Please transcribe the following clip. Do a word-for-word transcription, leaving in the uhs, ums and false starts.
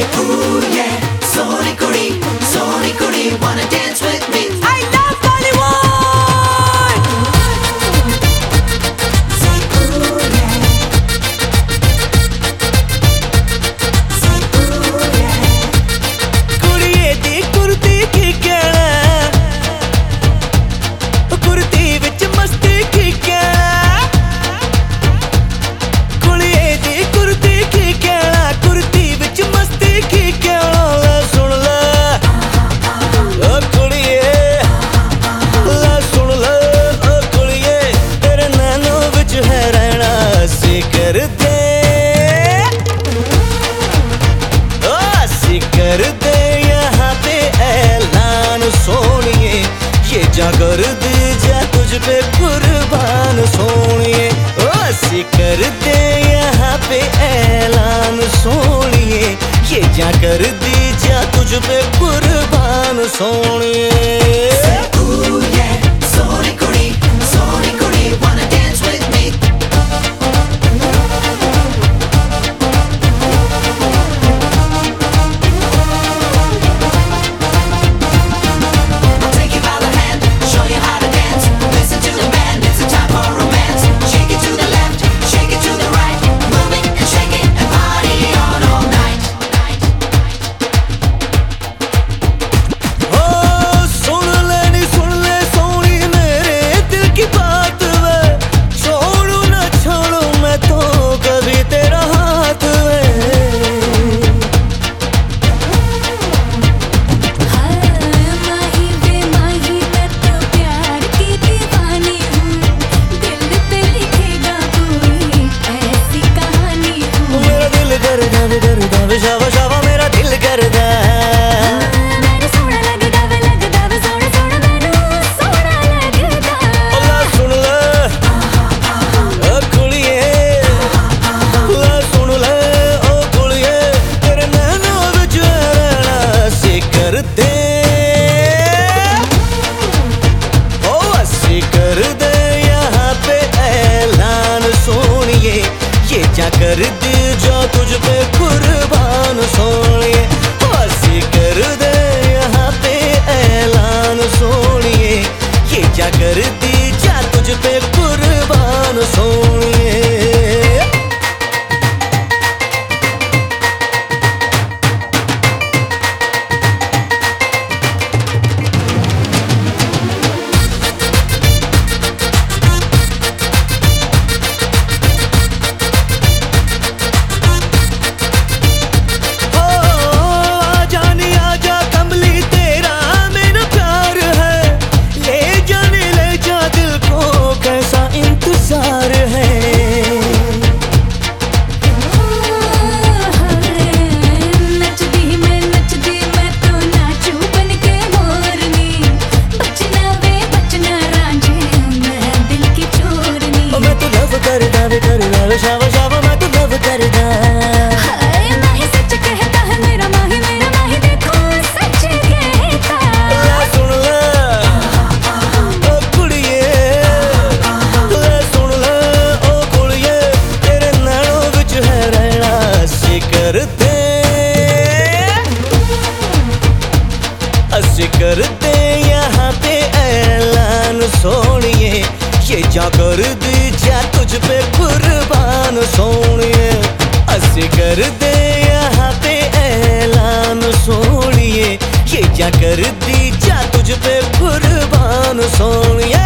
ooh yeah, sorry kudi, sorry kudi, wanna dance with me? I love Bollywood. Say ooh yeah, say ooh yeah. कुड़िये दी कुर्ती की कहना, कुर्ती विच मस्ती की कहना। कुड़िये दी कुर्ती की कहना, कुर्ती विच मस्ती की कहना। ला सुन ला, ओ कुड़िये, ला सुन ला, ओ कुड़िये, तेरे नैनों विच है रहना सी कर दे, ओ सी कर दे यहाँ पे ऐलान सोनिए, ये जा कर दे जा तुझ पे कुर्बान सोनिए। ओ सी कर दे यहाँ पे ऐलान सोनिए, ये जा कर दे जा तुझ पे कुर्बान सोनिए। Ooh yeah, sorry kudi, sorry kudi, wanna dance with me? I'll take you by the hand, show you how to dance. Listen to the band, it's a time for romance. Shake it to the left, shake it to the right, move it and shake it and party on all night. ओ सुन ले नी सुन ले सोनी मेरे दिल की बात वे, छोड़ू न छोड़ू मैं तो कभी तेरा हाथ वे। हाय माही वे माही मैं तो प्यार की दीवानी हूँ, दिल पे लिखेगा कोई ऐसी कहानी हूँ। मेरा दिल करदा वे करदा वे शावा शावा मेरा दिल करदा। मैंने सोना लगदा वे लगदा वे सोना सोना मैनू सोना लगदा। ओ ला सुन ले, ओ कुड़िये, ला सुन ले, ओ कुड़िये, तेरे नैनों विच रहना सी कर दे, ओ सी कर दे यहाँ पे ऐलान सोनिए, ये जा कर दे जा तुझ पे कुर्बान सोनिए। ओ सी कर दे यहाँ पे ऐलान सोनिए, ये जा कर दे जा तुझ पे कुर्बान सोनिए। ओ आजा नी आजा कमली तेरा मेरा प्यार है, ले जाने ले जा दिल को कैसा इंतजार है। नचदी मैं नचदी मैं तो नाचू बन के मोरनी, बचना वे बचना रांझे मैं दिल की चोरनी। ओ मैं तो लव करदा वे करदा वे शावा शावा मैं तो लव करदा। हाय माही सच कहता है मेरा माही मेरा माही देखो सच कहता। ला सुन ले, ओ कुड़िये, ला सुन ले, ओ कुड़िये, तेरे नैनों विच है रहना सी कर दे, असी कर दे यहाँ पे ऐलान सोनिए, ये जा कर दे जा तुझ पे कुर्बान सोनिए। असी कर दे यहाँ पे ऐलान सोनिए, ये जा कर दे जा तुझ पे कुर्बान सोनिए।